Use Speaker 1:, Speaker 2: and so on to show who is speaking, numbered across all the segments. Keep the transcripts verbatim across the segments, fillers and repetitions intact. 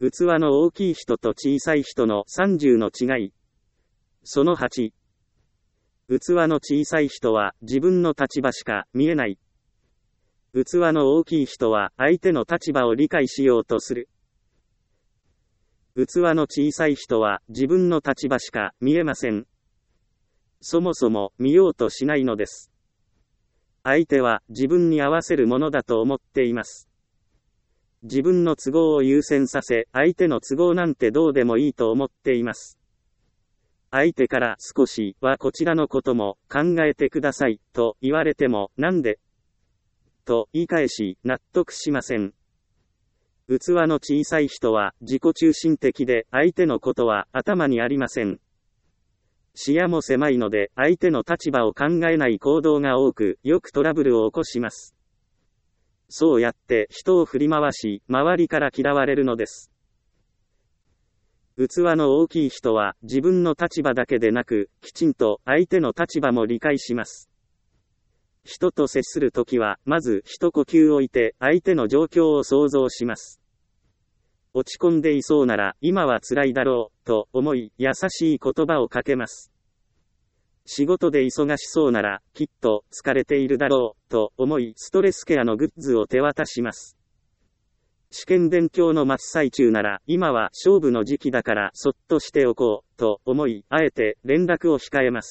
Speaker 1: 器の大きい人と小さい人のさんじゅうの違い。そのはち。器の小さい人は自分の立場しか見えない。器の大きい人は相手の立場を理解しようとする。器の小さい人は自分の立場しか見えません。そもそも見ようとしないのです。相手は自分に合わせるものだと思っています。自分の都合を優先させ、相手の都合なんてどうでもいいと思っています。相手から少しはこちらのことも考えてくださいと言われてもなんでと言い返し納得しません。器の小さい人は自己中心的で相手のことは頭にありません。視野も狭いので相手の立場を考えない行動が多く、よくトラブルを起こします。そうやって人を振り回し、周りから嫌われるのです。器の大きい人は自分の立場だけでなく、きちんと相手の立場も理解します。人と接するときは、まず一呼吸置いて相手の状況を想像します。落ち込んでいそうなら、今は辛いだろう、と思い、優しい言葉をかけます。仕事で忙しそうなら、きっと疲れているだろう、と思い、ストレスケアのグッズを手渡します。試験勉強の真っ最中なら、今は勝負の時期だからそっとしておこう、と思い、あえて連絡を控えます。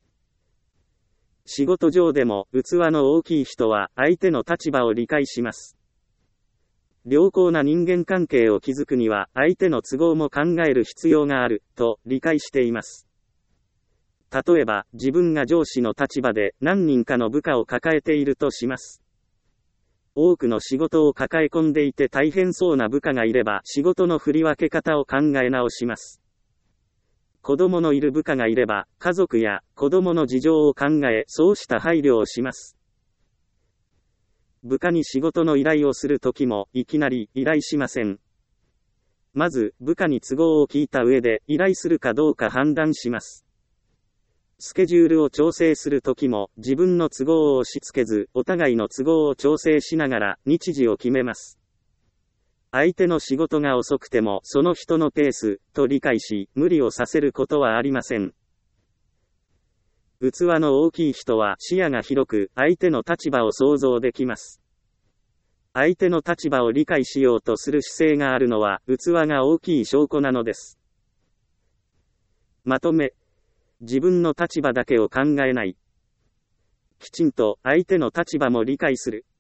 Speaker 1: 仕事上でも、器の大きい人は相手の立場を理解します。良好な人間関係を築くには、相手の都合も考える必要がある、と理解しています。例えば、自分が上司の立場で何人かの部下を抱えているとします。多くの仕事を抱え込んでいて大変そうな部下がいれば、仕事の振り分け方を考え直します。子供のいる部下がいれば、家族や子供の事情を考え、そうした配慮をします。部下に仕事の依頼をするときも、いきなり依頼しません。まず、部下に都合を聞いた上で、依頼するかどうか判断します。スケジュールを調整するときも、自分の都合を押し付けず、お互いの都合を調整しながら、日時を決めます。相手の仕事が遅くても、その人のペース、と理解し、無理をさせることはありません。器の大きい人は視野が広く、相手の立場を想像できます。相手の立場を理解しようとする姿勢があるのは、器が大きい証拠なのです。まとめ。自分の立場だけを考えない。きちんと相手の立場も理解する。